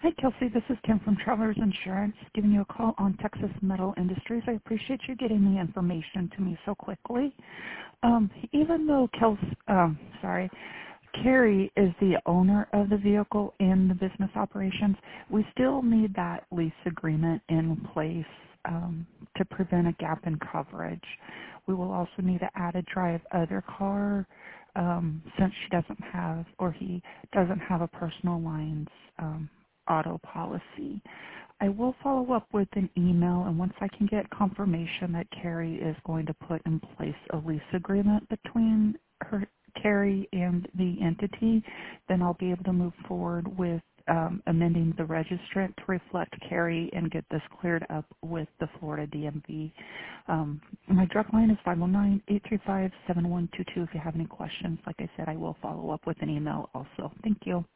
Hi, Kelsey. This is Kim from Travelers Insurance, giving you a call on Texas Metal Industries. I appreciate you getting the information to me so quickly. Even though Carrie is the owner of the vehicle and the business operations, we still need that lease agreement in place to prevent a gap in coverage. We will also need to add a drive other car since she doesn't have, or he doesn't have a personal lines auto policy. I will follow up with an email, and once I can get confirmation that Carrie is going to put in place a lease agreement between Carrie and the entity, then I'll be able to move forward with amending the registrant to reflect Carrie and get this cleared up with the Florida DMV. My direct line is 509-835-7122 if you have any questions. Like I said, I will follow up with an email also. Thank you.